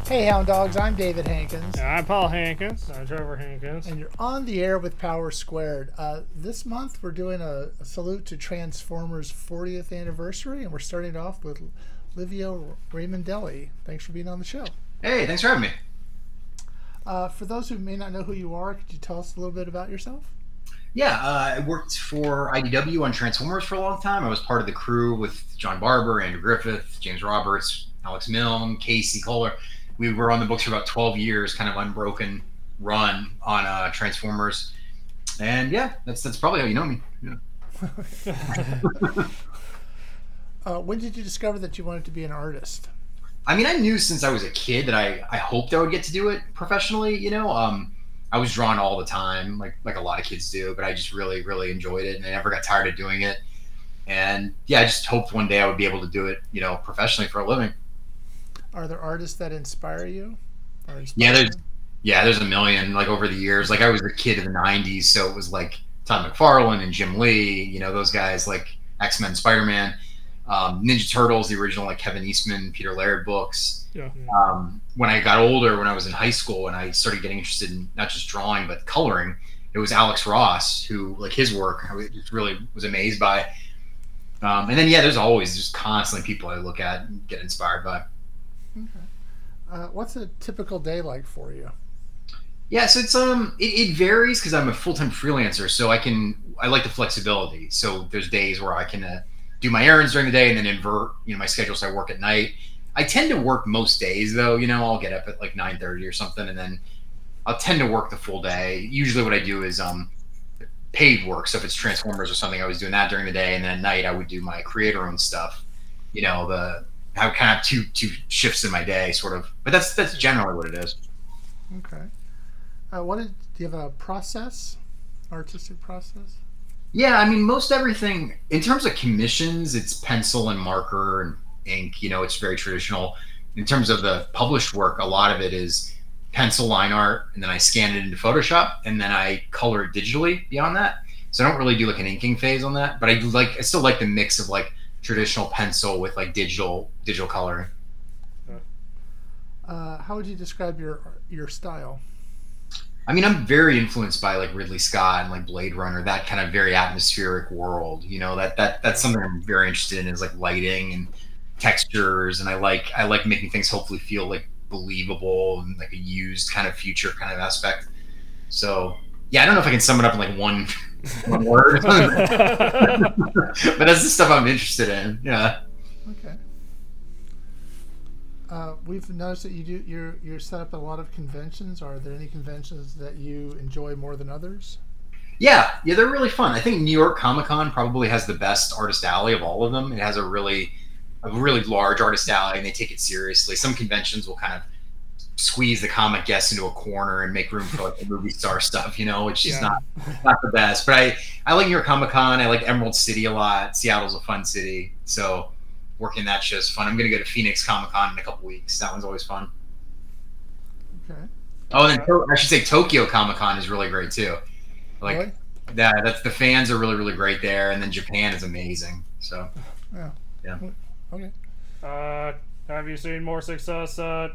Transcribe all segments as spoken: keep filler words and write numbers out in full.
Hey, Hound Dogs, I'm David Hankins. I'm Paul Hankins. I'm Trevor Hankins. And you're on the air with Power Squared. Uh, this month, we're doing a, a salute to Transformers' fortieth anniversary, and we're starting it off with Livio Raimondelli. Thanks for being on the show. Hey, thanks for having me. Uh, for those who may not know who you are, could you tell us a little bit about yourself? Yeah, uh, I worked for I D W on Transformers for a long time. I was part of the crew with John Barber, Andrew Griffith, James Roberts, Alex Milne, Casey Kohler. We were on the books for about twelve years, kind of unbroken run on uh, Transformers. And yeah, that's that's probably how you know me. Yeah. uh, when did you discover that you wanted to be an artist? I mean, I knew since I was a kid that I, I hoped I would get to do it professionally, you know. Um, I was drawn all the time, like like a lot of kids do, but I just really, really enjoyed it, and I never got tired of doing it. And yeah, I just hoped one day I would be able to do it, you know, professionally for a living. Are there artists that inspire you? Or inspire yeah, there's you? yeah, there's a million. Like over the years, like I was a kid of the nineties, so it was like Todd McFarlane and Jim Lee, you know, those guys, like X-Men, Spider-Man, um, Ninja Turtles, the original like Kevin Eastman, Peter Laird books. Yeah. Um, when I got older, when I was in high school, and I started getting interested in not just drawing but coloring, it was Alex Ross, who like his work I just really was amazed by. Um, and then yeah, there's always just constantly people I look at and get inspired by. Okay. Uh, what's a typical day like for you? Yeah, so it's um it, it varies because I'm a full-time freelancer, so I can I like the flexibility. So there's days where I can uh, do my errands during the day and then invert you know my schedule, so I work at night. I tend to work most days though. You know, I'll get up at like nine thirty or something, and then I'll tend to work the full day. Usually, what I do is um paid work. So if it's Transformers or something, I was doing that during the day, and then at night I would do my creator-owned stuff. You know, the I would kind of have two two shifts in my day, sort of. But that's that's generally what it is. Okay. Uh, what is, do you have a process, artistic process? Yeah, I mean, most everything in terms of commissions, it's pencil and marker and ink. You know, it's very traditional. In terms of the published work, a lot of it is pencil line art, and then I scan it into Photoshop, and then I color it digitally beyond that. So I don't really do like an inking phase on that, but I do like I still like the mix of like traditional pencil with like digital digital coloring. Uh, how would you describe your your style? I mean, I'm very influenced by like Ridley Scott and like Blade Runner, that kind of very atmospheric world. You know, that that that's something I'm very interested in, is like lighting and textures, and I like I like making things hopefully feel like believable and like a used kind of future kind of aspect. So yeah, I don't know if I can sum it up in like one one word, but that's the stuff I'm interested in. Yeah. Okay. Uh, we've noticed that you do you're you're set up at a lot of conventions. Are there any conventions that you enjoy more than others? Yeah, yeah, they're really fun. I think New York Comic Con probably has the best artist alley of all of them. It has a really a really large artist alley, and they take it seriously. Some conventions will kind of squeeze the comic guests into a corner and make room for like the movie star stuff, you know, which is Yeah. not not the best. But I I like New York Comic Con. I like Emerald City a lot. Seattle's a fun city, so working that show is fun. I'm gonna go to Phoenix Comic Con in a couple weeks. That one's always fun. Okay. Oh, and then To- I should say Tokyo Comic Con is really great too. Like Really? that, that's the fans are really really great there, and then Japan is amazing. So Yeah. yeah. Okay. Uh, have you seen more success at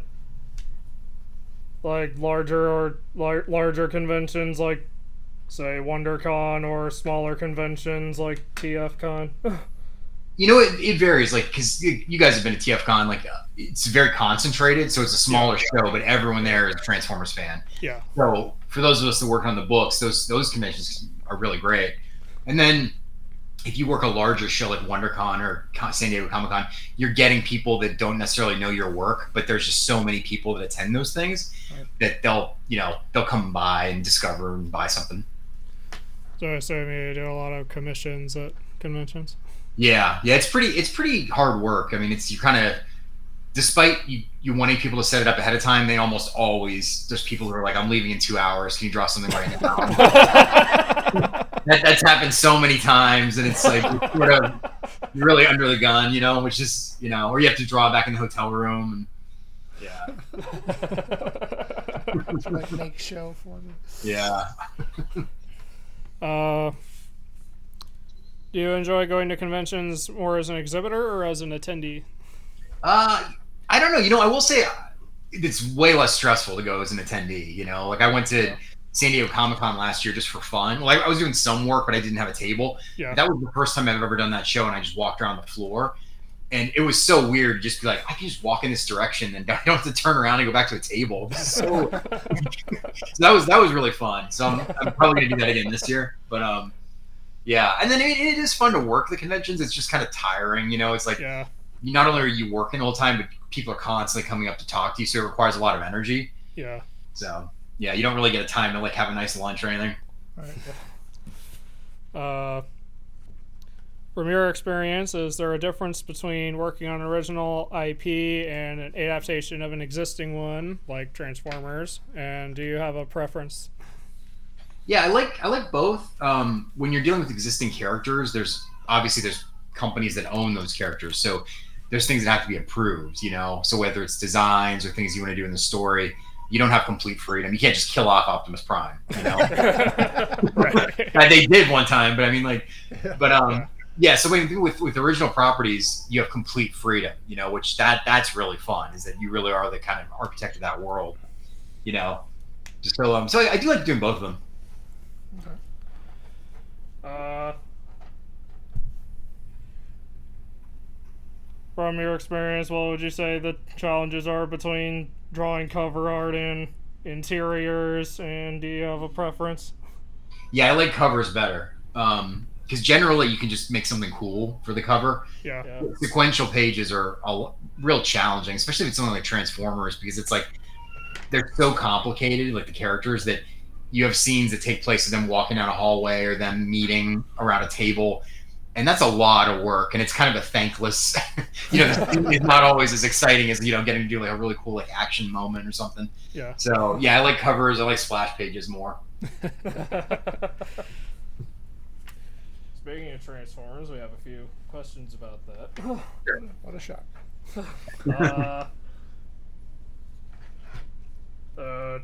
like larger or lar- larger conventions, like say WonderCon, or smaller conventions like TFCon? You know, it, it varies, like, because you guys have been to T F Con, like, uh, it's very concentrated, so it's a smaller show, but everyone there is a Transformers fan. Yeah. So for those of us that work on the books, those those conventions are really great. And then if you work a larger show like WonderCon or Con- San Diego Comic Con, you're getting people that don't necessarily know your work, but there's just so many people that attend those things Right. that they'll, you know, they'll come by and discover and buy something. So I assume you do a lot of commissions at conventions. Yeah, yeah, it's pretty it's pretty hard work. I mean, it's you kind of, despite you, you wanting people to set it up ahead of time, they almost always, there's people who are like, I'm leaving in two hours. Can you draw something right now? that, that's happened so many times, and it's like it's sort of you're really under the gun, you know, which is, you know, or you have to draw back in the hotel room. And, yeah. Like make show for me. Yeah. Uh, do you enjoy going to conventions more as an exhibitor or as an attendee? Uh, I don't know. You know, I will say it's way less stressful to go as an attendee. You know, like I went to Yeah. San Diego Comic Con last year just for fun. Well, I, I was doing some work, but I didn't have a table. Yeah. That was the first time I've ever done that show, and I just walked around the floor. And it was so weird to just be like, I can just walk in this direction and I don't have to turn around and go back to a table. This is so... so that was that was really fun. So I'm, I'm probably gonna do that again this year. But um, yeah. And then it, it is fun to work the conventions. It's just kind of tiring, you know. It's like Yeah. you not only are you working the whole time, but people are constantly coming up to talk to you, so it requires a lot of energy. Yeah. So yeah, you don't really get a time to like have a nice lunch or anything. Right. Uh, from your experience, is there a difference between working on an original I P and an adaptation of an existing one, like Transformers? And do you have a preference? Yeah, I like I like both. Um, when you're dealing with existing characters, there's obviously there's companies that own those characters, so there's things that have to be approved, you know. So whether it's designs or things you want to do in the story, you don't have complete freedom. You can't just kill off Optimus Prime, you know. Right. Uh, they did one time, but I mean, like, but um, Yeah. yeah. So when, with with original properties, you have complete freedom, you know, which that that's really fun. Is that you really are the kind of architect of that world, you know. So um, so I, I do like doing both of them. Uh, from your experience, what would you say the challenges are between drawing cover art and interiors, and do you have a preference? Yeah, I like covers better. Um, because generally you can just make something cool for the cover. Yeah. Yeah. Sequential pages are a real challenging, especially if it's something like Transformers, because it's like they're so complicated, like the characters, that you have scenes that take place of them walking down a hallway or them meeting around a table, and that's a lot of work, and it's kind of a thankless, you know, the scene is not always as exciting as, you know, getting to do like a really cool like action moment or something. Yeah. So yeah, I like covers. I like splash pages more. Speaking of Transformers, we have a few questions about that. What a shock. uh, uh,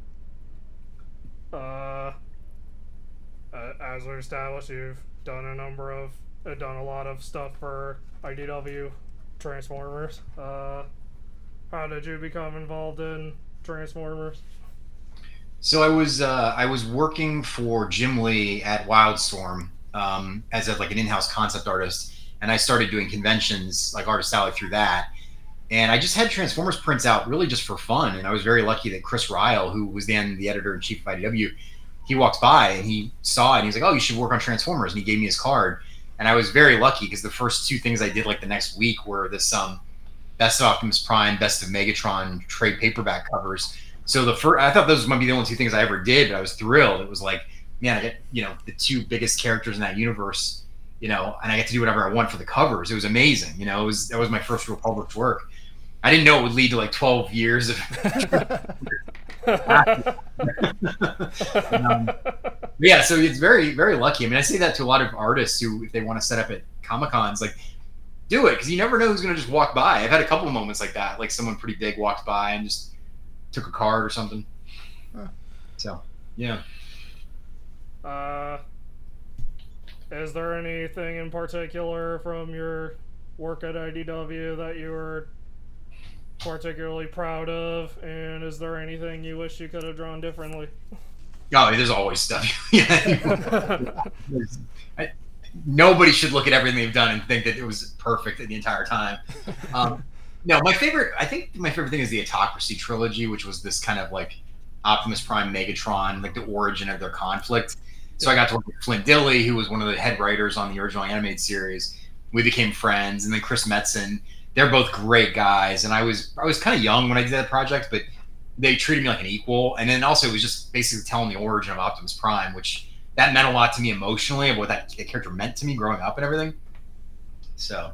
uh, uh, as we established, you've done a number of, uh, done a lot of stuff for I D W Transformers. Uh, how did you become involved in Transformers? So I was uh, I was working for Jim Lee at Wildstorm um, as a, like an in-house concept artist, and I started doing conventions like Artist Alley through that. And I just had Transformers prints out really just for fun, and I was very lucky that Chris Ryle, who was then the editor in chief of I D W, he walked by and he saw it and he was like, "Oh, you should work on Transformers," and he gave me his card. And I was very lucky because the first two things I did like the next week were this um, Best of Optimus Prime, Best of Megatron trade paperback covers. So the first, I thought those might be the only two things I ever did, but I was thrilled. It was like, man, I get, you know, the two biggest characters in that universe, you know, and I get to do whatever I want for the covers. It was amazing. You know, it was, that was my first real published work. I didn't know it would lead to like twelve years of um, yeah, so it's very, very lucky. I mean, I say that to a lot of artists who, if they want to set up at Comic-Cons, like, do it, because you never know who's going to just walk by. I've had a couple of moments like that, like someone pretty big walked by and just took a card or something. Huh. So, yeah. Uh, is there anything in particular from your work at I D W that you were particularly proud of, and is there anything you wish you could have drawn differently? Oh, there's always stuff. Yeah. I, nobody should look at everything they've done and think that it was perfect the entire time. Um, no, my favorite, I think my favorite thing is the Autocracy trilogy, which was this kind of like Optimus Prime, Megatron, like the origin of their conflict. So I got to work with Flint Dille, who was one of the head writers on the original animated series. We became friends, and then Chris Metzen. They're both great guys, and I was I was kind of young when I did that project, but they treated me like an equal. And then also it was just basically telling the origin of Optimus Prime, which that meant a lot to me emotionally, of what that, that character meant to me growing up and everything. So.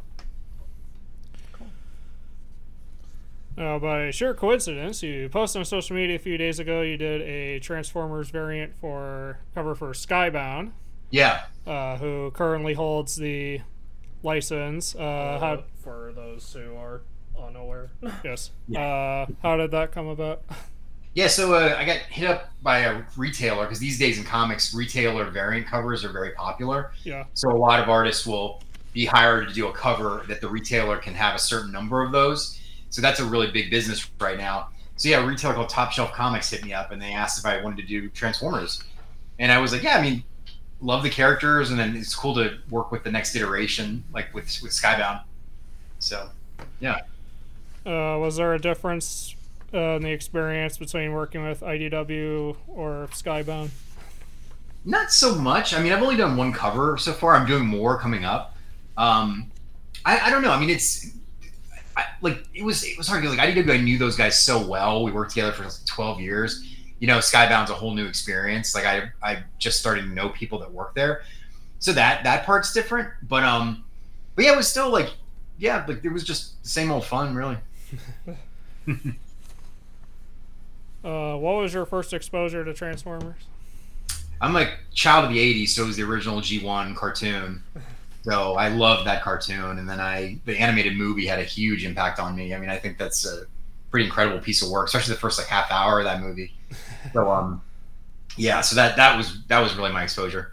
Now, by sheer coincidence, you posted on social media a few days ago you did a Transformers variant for cover for Skybound. Yeah. Uh, who currently holds the license. Uh, uh, how for those who are unaware. Yes. Yeah. Uh, how did that come about? Yeah, so uh, I got hit up by a retailer, because these days in comics, retailer variant covers are very popular. Yeah. So a lot of artists will be hired to do a cover that the retailer can have a certain number of those. So that's a really big business right now. So yeah, a retailer called Top Shelf Comics hit me up and they asked if I wanted to do Transformers, and I was like, yeah, I mean, love the characters, and then it's cool to work with the next iteration, like with with Skybound. So, yeah. Uh, was there a difference uh, in the experience between working with I D W or Skybound? Not so much. I mean, I've only done one cover so far. I'm doing more coming up. Um, I, I don't know. I mean, it's I, like it was it was hard. Like I D W, I knew those guys so well. We worked together for like twelve years. You know, Skybound's a whole new experience. Like I I just started to know people that work there, so that that part's different. But um, but yeah, it was still like yeah, like it was just the same old fun, really. uh, what was your first exposure to Transformers? I'm like child of the eighties, so it was the original G one cartoon. So I loved that cartoon, and then I the animated movie had a huge impact on me. I mean, I think that's a pretty incredible piece of work, especially the first like half hour of that movie. So um, yeah, so that that was that was really my exposure.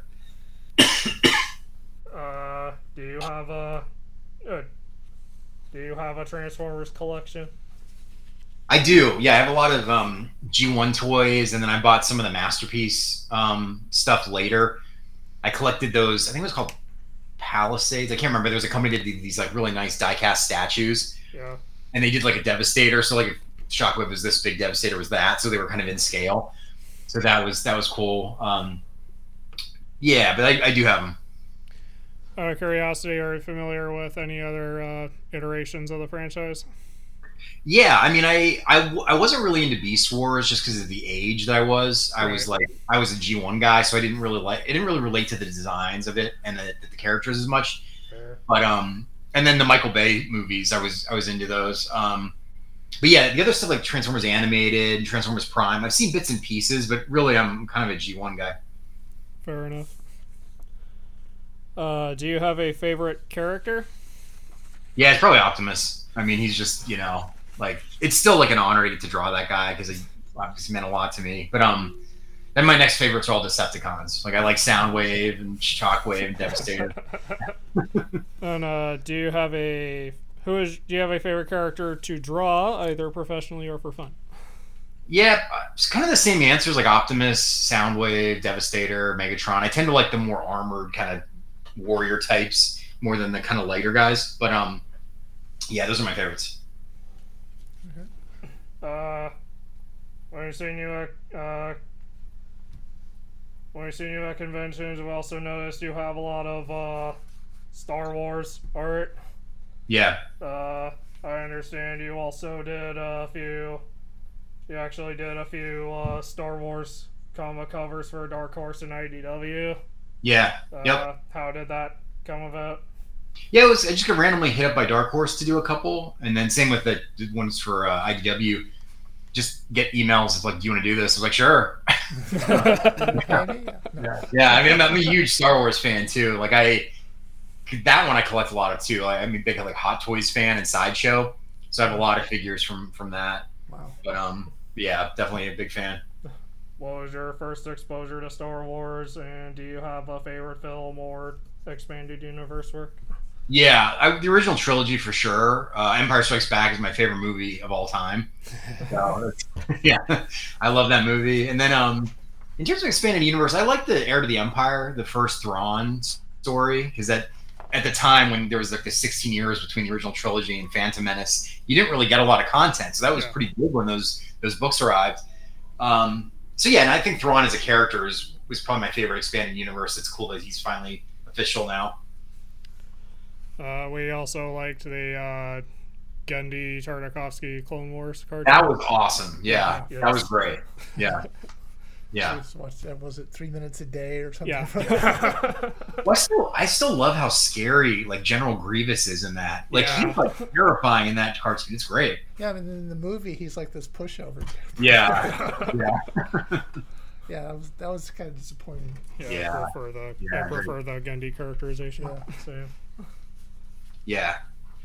uh, do you have a uh, do you have a Transformers collection? I do. Yeah, I have a lot of um, G one toys, and then I bought some of the Masterpiece um, stuff later. I collected those. I think it was called Palisades. I can't remember. There was a company that did these like really nice die-cast statues. Yeah. And they did like a Devastator. So like if Shockwave was this big, Devastator was that. So they were kind of in scale. So that was that was cool. Um, yeah, but I, I do have them. Out of curiosity, are you familiar with any other uh, iterations of the franchise? Yeah, I mean, I, I, I wasn't really into Beast Wars just because of the age that I was. I Right. was like, I was a G one guy, so I didn't really like. It didn't really relate to the designs of it and the, the characters as much. Fair. But um, and then the Michael Bay movies, I was I was into those. Um, but yeah, the other stuff like Transformers Animated, Transformers Prime, I've seen bits and pieces, but really, I'm kind of a G one guy. Fair enough. Uh, do you have a favorite character? Yeah, it's probably Optimus. I mean, he's just, you know, like, it's still like an honor to get to draw that guy because he obviously meant a lot to me. But um, then my next favorites are all Decepticons. Like, I like Soundwave and Shockwave and Devastator. And uh, do you have a who is do you have a favorite character to draw, either professionally or for fun? Yeah, it's kind of the same answers like Optimus, Soundwave, Devastator, Megatron. I tend to like the more armored kind of warrior types more than the kind of lighter guys. But um, yeah, those are my favorites. Uh, when I've seen you at uh, when I've seen you at conventions, I've also noticed you have a lot of uh, Star Wars art. Yeah. Uh, I understand you also did a few. You actually did a few uh, Star Wars comic covers for Dark Horse and I D W. Yeah. Uh, Yep. How did that come about? Yeah, it was. I just got randomly hit up by Dark Horse to do a couple, and then same with the ones for uh, I D W. Just get emails of like, "Do you want to do this?" I was like, "Sure." Yeah. No. Yeah, I mean, I'm, I'm a huge Star Wars fan too. Like, I that one I collect a lot of too. I, I'm a big like Hot Toys fan and Sideshow, so I have a lot of figures from from that. Wow. But um, yeah, definitely a big fan. What was your first exposure to Star Wars, and do you have a favorite film or expanded universe work? Yeah, I, the original trilogy for sure. Uh, Empire Strikes Back is my favorite movie of all time. So, yeah, I love that movie. And then, um, in terms of expanded universe, I like the Heir to the Empire, the first Thrawn story, because that at the time when there was like the sixteen years between the original trilogy and Phantom Menace, you didn't really get a lot of content. So that was Yeah. pretty big when those those books arrived. Um, so yeah, and I think Thrawn as a character is was probably my favorite expanded universe. It's cool that he's finally official now. Uh, we also liked the uh, Genndy Tartakovsky Clone Wars cartoon. That was awesome. Yeah, Yes. that was great. Yeah, I yeah. just watched that. Was it three minutes a day or something? Yeah. Well, I still, I still love how scary like General Grievous is in that. Like Yeah. he's like terrifying in that cartoon. It's great. Yeah, I mean, in the movie, he's like this pushover. Yeah, yeah, Yeah, that was that was kind of disappointing. yeah, Yeah. I prefer the Yeah, I prefer the Genndy characterization. Yeah. So, yeah.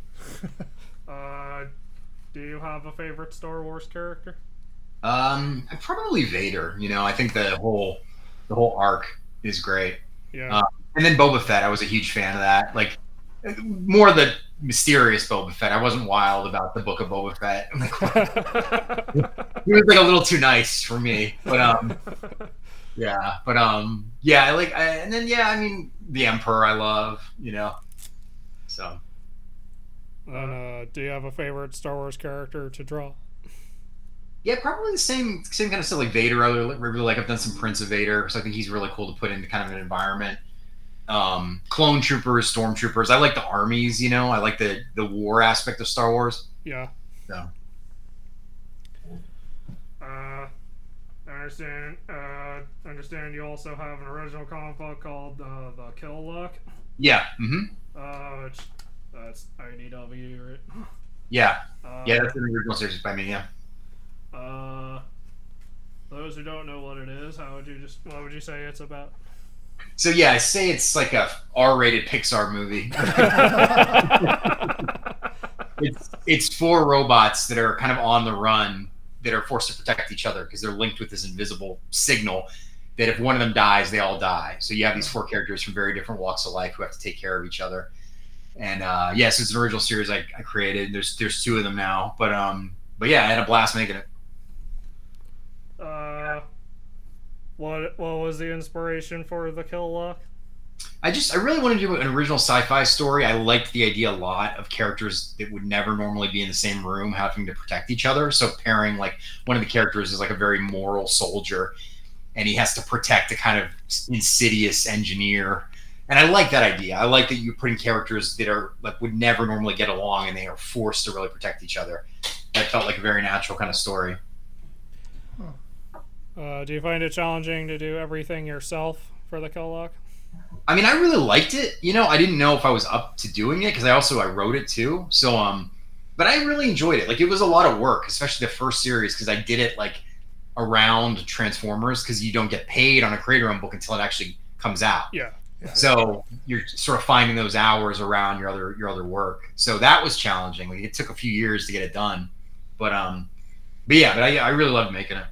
uh, do you have a favorite Star Wars character? Um, probably Vader. You know, I think the whole, the whole arc is great. Yeah. Uh, And then Boba Fett, I was a huge fan of that. Like more the mysterious Boba Fett. I wasn't wild about the book of Boba Fett. I'm like, he was like a little too nice for me. But um, yeah, but um, yeah, I like, I, and then yeah, I mean, the Emperor, I love, you know, so. And uh, do you have a favorite Star Wars character to draw? Yeah, probably the same same kind of stuff like Vader. I really, really like. I've done some Prince of Vader, so I think he's really cool to put into kind of an environment. Um, clone troopers, stormtroopers. I like the armies. You know, I like the the war aspect of Star Wars. Yeah. So. Uh, I understand. Uh, understand. You also have an original comic book called uh, the Kill Luck. Yeah. Mm-hmm. Uh, which that's I D W, right? Yeah. Uh, Yeah, that's an original series by me. Yeah. Uh, those who don't know what it is, how would you just what would you say it's about? So yeah, I say it's like a R-rated Pixar movie. it's it's four robots that are kind of on the run that are forced to protect each other because they're linked with this invisible signal that if one of them dies, they all die. So you have these four characters from very different walks of life who have to take care of each other. And uh, yes, yeah, so it's an original series I, I created. There's there's two of them now, but um, but yeah, I had a blast making it. Uh, what what was the inspiration for the Kill Luck? I just I really wanted to do an original sci-fi story. I liked the idea a lot of characters that would never normally be in the same room having to protect each other. So pairing like one of the characters is like a very moral soldier, and he has to protect a kind of insidious engineer. And I like that idea. I like that you're putting characters that are like would never normally get along, and they are forced to really protect each other. That felt like a very natural kind of story. Uh, do you find it challenging to do everything yourself for the Kill Luck? I mean, I really liked it. You know, I didn't know if I was up to doing it because I also I wrote it too. So, um, but I really enjoyed it. Like, it was a lot of work, especially the first series because I did it like around Transformers because you don't get paid on a creator-owned book until it actually comes out. Yeah. Yeah. So you're sort of finding those hours around your other your other work. So that was challenging. Like, it took a few years to get it done, but um, but yeah, but I I really loved making it.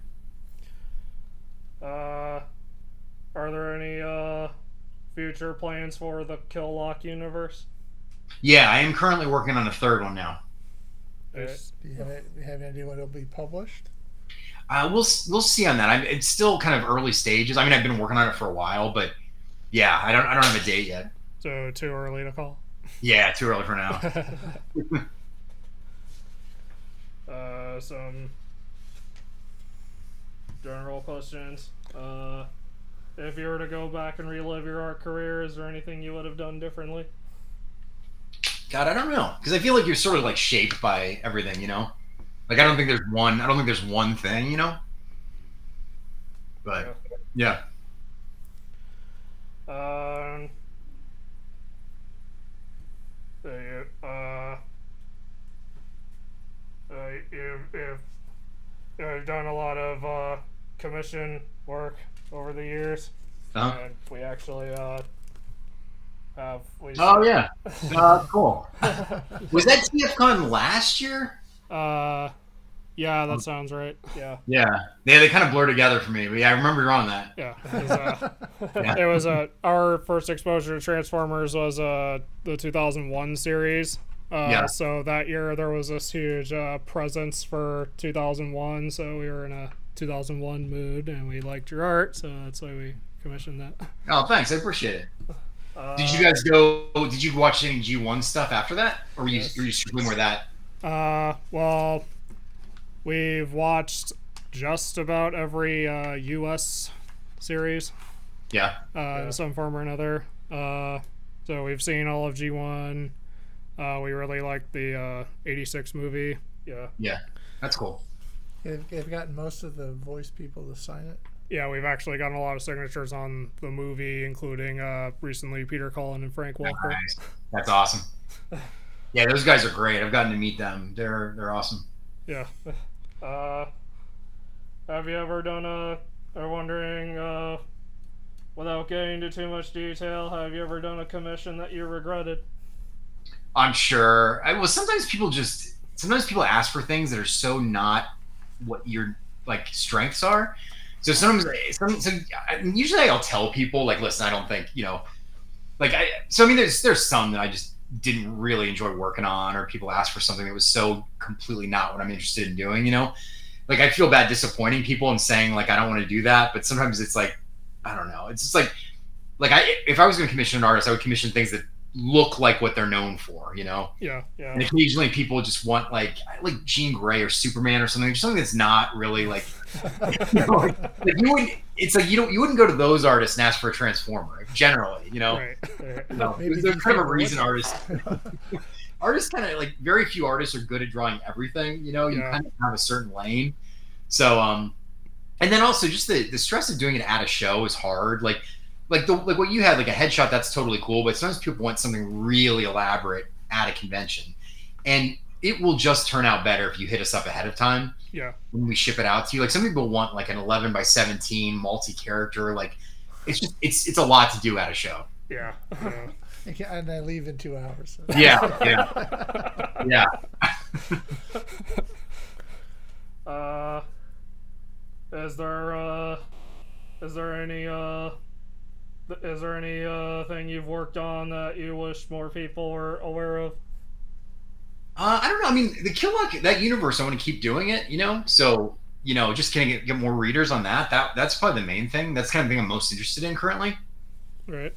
Uh, are there any uh future plans for the Kill Luck universe? Yeah, I am currently working on a third one now. Do you have, do you have any idea when it'll be published? Uh, we'll we'll see on that. I'm, it's still kind of early stages. I mean, I've been working on it for a while, but yeah, I don't I don't have a date yet. So too early to call. Yeah, too early for now. uh, some general questions. Uh, if you were to go back and relive your art career, is there anything you would have done differently? God, I don't know, because I feel like you're sort of like shaped by everything, you know. Like I don't think there's one. I don't think there's one thing, you know. But yeah. Um. So you, uh, uh, you've, you've, you've done a lot of uh, commission work over the years, Uh-huh. and we actually uh, have. We Oh yeah. Uh, cool. Was that T F Con last year? Uh, yeah, that sounds right. Yeah. Yeah. Yeah, they kind of blur together for me, but yeah, I remember you're on that. Yeah, it was, uh, Yeah. it was uh, our first exposure to Transformers was uh, the two thousand one series. Uh, Yeah. So that year there was this huge uh, presence for two thousand one, so we were in a two thousand one mood, and we liked your art, so that's why we commissioned that. Oh, thanks. I appreciate it. Uh, Did you guys go? Did you watch any G one stuff after that, or were you Yes. were you strictly more that? Uh, well, we've watched just about every uh, U S series. Yeah. Uh, Yeah. in some form or another. Uh, so we've seen all of G one. Uh, we really liked the uh, eighty-six movie. Yeah. Yeah. That's cool. They've, they've gotten most of the voice people to sign it. Yeah, we've actually gotten a lot of signatures on the movie, including uh, recently Peter Cullen and Frank Welker. Nice. That's awesome. Yeah, those guys are great. I've gotten to meet them. They're they're awesome. Yeah. Uh, have you ever done a, I'm wondering, uh, without getting into too much detail, have you ever done a commission that you regretted? I'm sure. I well, sometimes people just sometimes people ask for things that are so not what your like strengths are. So sometimes, some, so usually I'll tell people like, listen, I don't think you know, like I. So I mean, there's there's some that I just didn't really enjoy working on, or people ask for something that was so completely not what I'm interested in doing, you know. like I feel bad disappointing people and saying like I don't want to do that, but sometimes it's like I don't know. It's just like like I if I was going to commission an artist, I would commission things that look like what they're known for, you know. Yeah, yeah. And occasionally people just want like like Jean Grey or Superman or something, something that's not really like, you know, like, like you wouldn't. It's like you don't you wouldn't go to those artists and ask for a Transformer generally, you know. Right. right. You know, Maybe there's these kind of a people reason would. artists artists kind of like very few artists are good at drawing everything. You know, you Yeah. kind of have a certain lane. So um, and then also just the the stress of doing it at a show is hard. Like. Like the like what you had, like a headshot, that's totally cool. But sometimes people want something really elaborate at a convention, and it will just turn out better if you hit us up ahead of time. Yeah. When we ship it out to you, like some people want like an eleven by seventeen multi-character. Like it's just it's it's a lot to do at a show. Yeah. yeah. And I leave in two hours. So. Yeah, yeah, yeah. Uh, is there uh, is there any uh. Is there any uh, thing you've worked on that you wish more people were aware of? Uh, I don't know. I mean, the Kill Luck, that universe, I want to keep doing it, you know? So, you know, just can get, get more readers on that. That That's probably the main thing. That's kind of thing I'm most interested in currently. Right.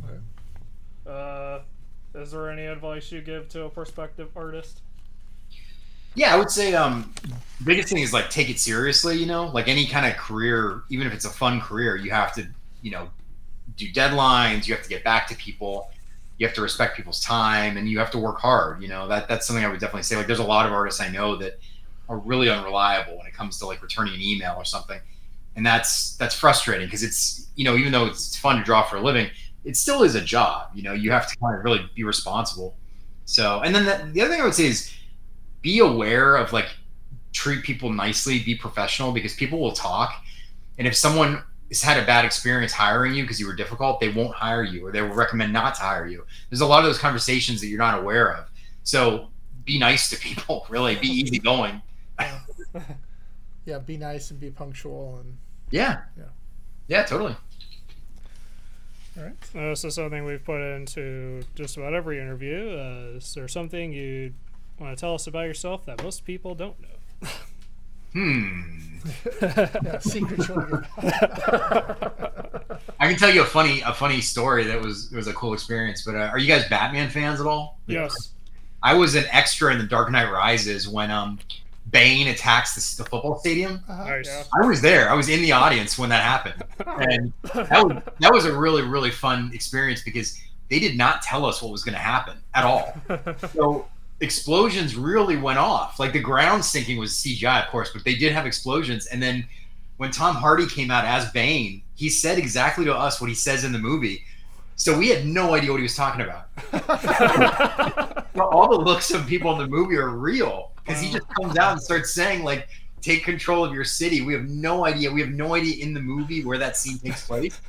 Uh, is there any advice you give to a prospective artist? Yeah, I would say um, the biggest thing is, like, take it seriously, you know? Like, any kind of career, even if it's a fun career, you have to, you know, do deadlines, you have to get back to people, you have to respect people's time, and you have to work hard. You know, that that's something I would definitely say. Like there's a lot of artists I know that are really unreliable when it comes to like returning an email or something. And that's that's frustrating because it's, you know, even though it's fun to draw for a living, it still is a job. You know, you have to kind of really be responsible. So, and then the, the other thing I would say is be aware of like treat people nicely, be professional, because people will talk. And if someone has had a bad experience hiring you because you were difficult, they won't hire you, or they will recommend not to hire you. There's a lot of those conversations that you're not aware of. So be nice to people, really. Be easygoing. Yeah. Yeah, be nice and be punctual. and Yeah. Yeah. Yeah, totally. All right. Uh, this is something we've put into just about every interview. Uh, is there something you want to tell us about yourself that most people don't know? Hmm. Yeah, secret children. I can tell you a funny a funny story that was it was a cool experience. But uh, are you guys Batman fans at all? Yes. I was an extra in The Dark Knight Rises when um Bane attacks the, the football stadium. Uh-huh. Nice. I was there. I was in the audience when that happened, and that was that was a really really fun experience because they did not tell us what was going to happen at all. So explosions really went off. Like the ground sinking was C G I, of course, but they did have explosions. And then when Tom Hardy came out as Bane, he said exactly to us what he says in the movie. So we had no idea what he was talking about. All the looks of people in the movie are real because he just comes out and starts saying like, "Take control of your city." We have no idea. We have no idea in the movie where that scene takes place.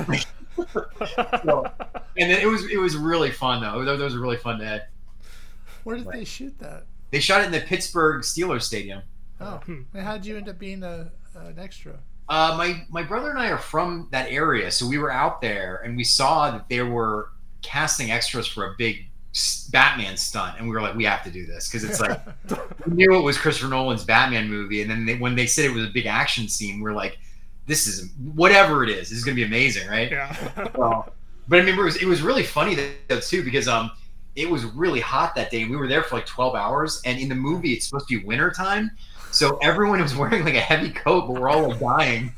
So, and then it was it was really fun though. That was a really fun day. Where did they shoot that? They shot it in the Pittsburgh Steelers Stadium. Oh, and how'd you end up being a, an extra? Uh, my my brother and I are from that area, so we were out there and we saw that they were casting extras for a big Batman stunt, and we were like, we have to do this because it's like we knew it was Christopher Nolan's Batman movie, and then they, when they said it was a big action scene, we're like, this is whatever it is, this is gonna be amazing, right? Yeah. Well, but I remember it was it was really funny though too because um it was really hot that day, and we were there for like twelve hours, and in the movie it's supposed to be winter time. So everyone was wearing like a heavy coat, but we're all like dying.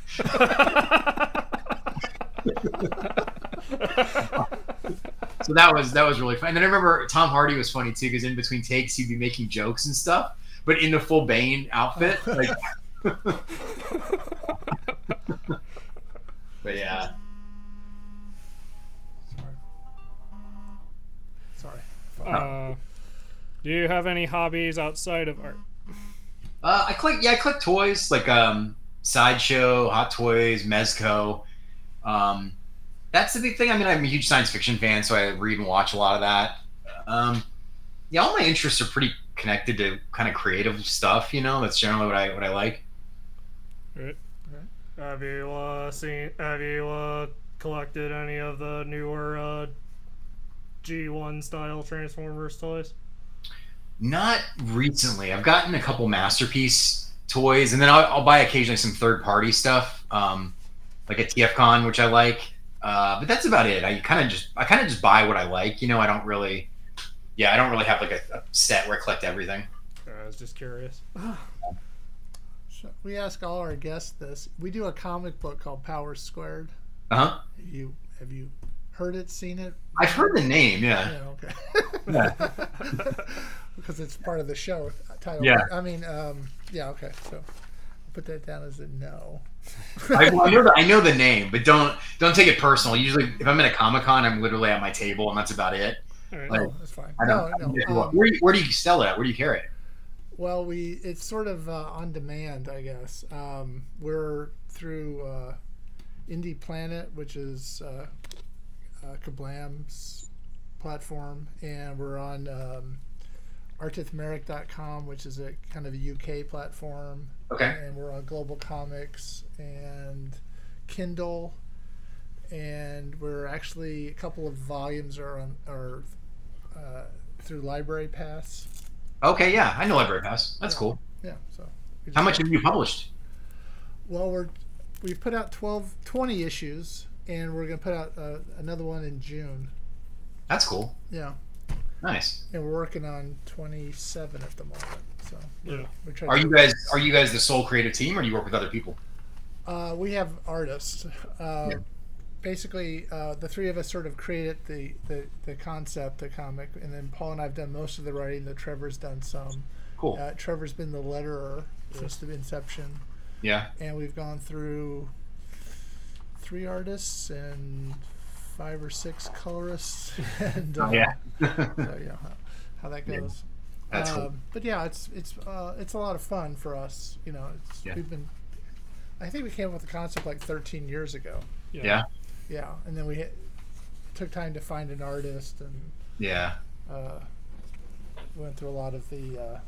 So that was that was really fun. And then I remember Tom Hardy was funny too, because in between takes he'd be making jokes and stuff, but in the full Bane outfit. Like, but yeah. Sorry. Uh, do you have any hobbies outside of art? Uh, I collect yeah I collect toys like um Sideshow, Hot Toys, Mezco. Um, that's the big thing. I mean, I'm a huge science fiction fan, so I read and watch a lot of that. Um, yeah, all my interests are pretty connected to kind of creative stuff. You know, that's generally what I what I like. Right. Have you uh, seen? Have you uh, collected any of the newer uh, G one style Transformers toys? Not recently. I've gotten a couple Masterpiece toys, and then I'll, I'll buy occasionally some third party stuff, um, like a T F Con, which I like. Uh, but that's about it. I kind of just I kind of just buy what I like. You know, I don't really, yeah, I don't really have like a, a set where I collect everything. I was just curious. So we ask all our guests this. We do a comic book called Power Squared. Uh huh. You have you heard it, seen it? I've heard the name. Yeah. Yeah. Okay. Yeah. Because it's part of the show title. Yeah. I mean, um, yeah. Okay. So I'll put that down as a no. I, well, I know the I know the name, but don't don't take it personal. Usually, if I'm at a Comic Con, I'm literally at my table, and that's about it. All right. Like, Oh, that's fine. I No, don't. no. Um, where, do you, where do you sell it at? Where do you carry it? Well, we it's sort of uh, on demand, I guess. Um, we're through uh, Indie Planet, which is uh, uh, Kablam's platform, and we're on um, artithmeric dot com, which is a kind of a U K platform. Okay. And we're on Global Comics and Kindle, and we're actually a couple of volumes are on are uh, through Library Pass. Okay, yeah, I know Library Pass. That's Yeah. cool. Yeah. So we How just much got- have you published? Well, we're we've put out twelve, twenty issues, and we're going to put out uh, another one in June. That's cool. Yeah, Nice. and we're working on twenty-seven at the moment. So Yeah. we're trying. Are to, you guys are you guys the sole creative team, or do you work with other people? Uh, we have artists. Uh, Yeah. Basically, uh, the three of us sort of created the, the, the concept, the comic, and then Paul and I have done most of the writing. The Trevor's done some. Cool. Uh, Trevor's been the letterer since the inception, Yeah. and we've gone through three artists and five or six colorists, and uh, Oh, yeah. so yeah, how, how that Yeah. goes. That's um, cool. But yeah, it's it's uh, it's a lot of fun for us. You know, it's, Yeah. we've been. I think we came up with the concept like thirteen years ago. Yeah. Yeah, and then we hit, took time to find an artist, and Yeah. uh, went through a lot of the. Uh,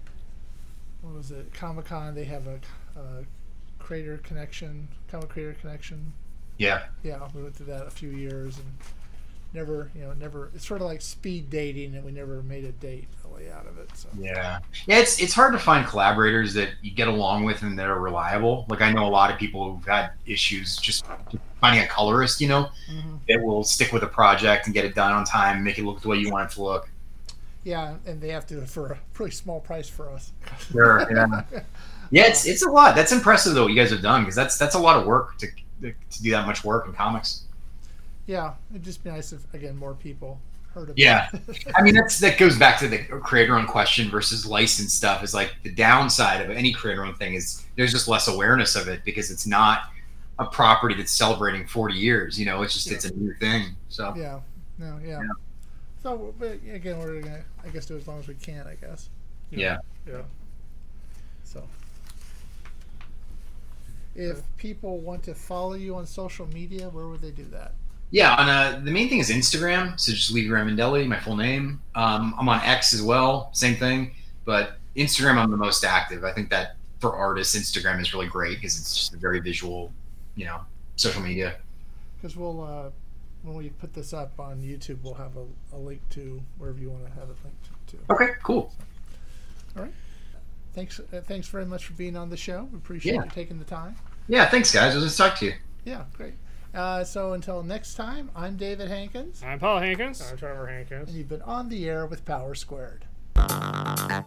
what was it? Comic Con. They have a, a creator connection, comic creator connection. Yeah. Yeah, we went through that a few years and never, you know, never. It's sort of like speed dating, and we never made a date really out of it. So Yeah. Yeah, it's it's hard to find collaborators that you get along with and that are reliable. Like I know a lot of people who've had issues just finding a colorist, you know, Mhm. that will stick with a project and get it done on time, make it look the way you want it to look. yeah, and they have to do it for a pretty small price for us. Sure. Yeah. Yeah, it's it's a lot. That's impressive though what you guys have done, because that's that's a lot of work to to do that much work in comics. Yeah, it'd just be nice if again more people heard about Yeah. it. I mean, that's that goes back to the creator-owned question versus licensed stuff. Is like the downside of any creator-owned thing is there's just less awareness of it because it's not a property that's celebrating forty years. You know, it's just Yeah. it's a new thing. So Yeah, no, yeah. Yeah. So, but again, we're gonna, I guess, do as long as we can. I guess. yeah. Yeah. So, if people want to follow you on social media, where would they do that? Yeah, on uh, the main thing is Instagram. So just Levy Ramondelli, my full name. Um, I'm on X as well, same thing. But Instagram, I'm the most active. I think that for artists, Instagram is really great because it's just a very visual, you know, social media. Because we'll, uh, when we put this up on YouTube, we'll have a, a link to wherever you want to have it linked to. Okay, cool. All right. Thanks. Uh, thanks very much for being on the show. We appreciate Yeah. you taking the time. Yeah, thanks, guys. It was nice to talk to you. Yeah, great. Uh, so until next time, I'm David Hankins, I'm Paul Hankins. I'm Trevor and Hankins. you've been on the air with Power Squared. Thank